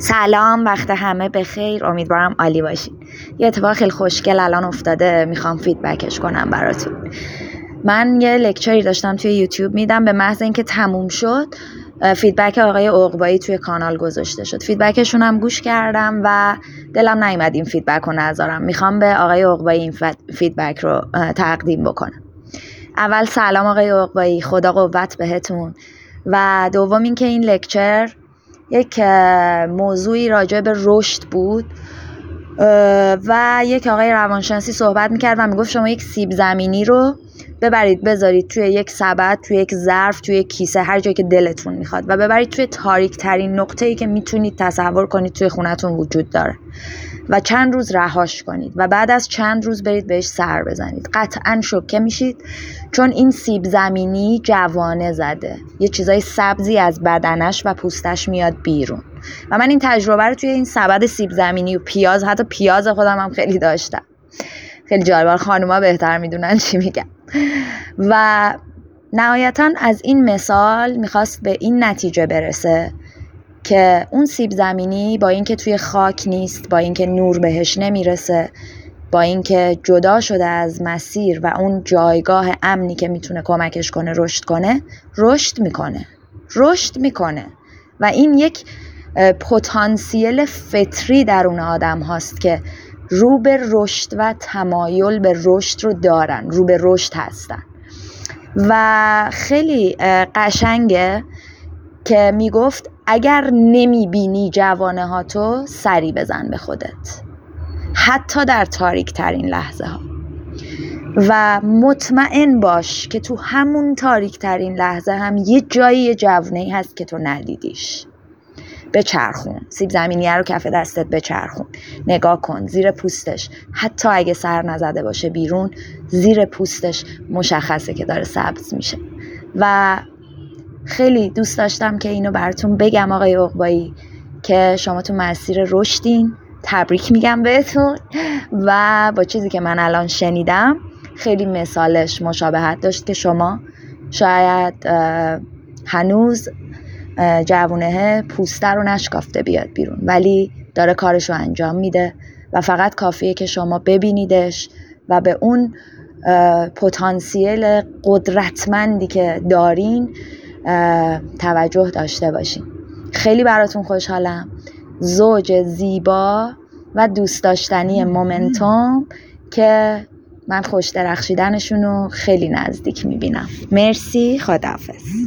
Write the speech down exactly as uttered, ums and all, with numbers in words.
سلام، وقت همه بخیر. امیدوارم عالی باشین. یه اتفاق خیلی خوشگل الان افتاده، میخوام فیدبکش کنم براتون. من یه لکچری داشتم توی یوتیوب میدم، به محض اینکه تموم شد فیدبک آقای عقبایی توی کانال گذاشته شد. فیدبکشون هم گوش کردم و دلم نیومد این فیدبک رو نذارم. میخوام به آقای عقبایی این فیدبک رو تقدیم بکنم. اول سلام آقای عقبایی، خدا قوت بهتون. و دوم اینکه این لکچر یک موضوعی راجع به رشد بود و یک آقای روانشناسی صحبت میکرد و میگفت شما یک سیب زمینی رو ببرید بذارید توی یک سبد، توی یک ظرف، توی یک کیسه، هر جایی که دلتون میخواد و ببرید توی تاریک ترین نقطه‌ای که میتونید تصور کنید توی خونتون وجود داره و چند روز رهاش کنید و بعد از چند روز برید بهش سر بزنید. قطعاً شوکه میشید، چون این سیب زمینی جوانه زده، یه چیزای سبزی از بدنش و پوستش میاد بیرون و من این تجربه رو توی این سبد سیب زمینی و پیاز، حتی پیاز خودم هم خیلی داشتم. خیلی جالب، خانوما بهتر میدونن چی میگم. و نهایتاً از این مثال میخواست به این نتیجه برسه که اون سیب زمینی با اینکه توی خاک نیست، با اینکه نور بهش نمیرسه، با اینکه جدا شده از مسیر و اون جایگاه امنی که میتونه کمکش کنه رشد کنه، رشد میکنه رشد میکنه و این یک پتانسیل فطری درون آدم هاست که رو به رشد و تمایل به رشد رو دارن، رو به رشد هستن. و خیلی قشنگه که میگفت اگر نمیبینی جوانه ها تو، سری بزن به خودت، حتی در تاریک ترین لحظه ها، و مطمئن باش که تو همون تاریک ترین لحظه هم یه جایی جوانه‌ای هست که تو ندیدیش. بچرخون سیب زمینیه رو کف دستت، بچرخون، نگاه کن زیر پوستش، حتی اگه سر نزده باشه بیرون، زیر پوستش مشخصه که داره سبز میشه. و خیلی دوست داشتم که اینو براتون بگم آقای عقبایی که شما تو مسیر رشدین. تبریک میگم بهتون. و با چیزی که من الان شنیدم خیلی مثالش مشابهت داشت که شما شاید هنوز جوونه پوسته رو نشکافته بیاد بیرون، ولی داره کارشو انجام میده و فقط کافیه که شما ببینیدش و به اون پتانسیل قدرتمندی که دارین توجه داشته باشین. خیلی براتون خوشحالم. زوج زیبا و دوست داشتنی مومنتوم که من خوش درخشیدنشون رو خیلی نزدیک میبینم. مرسی، خداحافظ.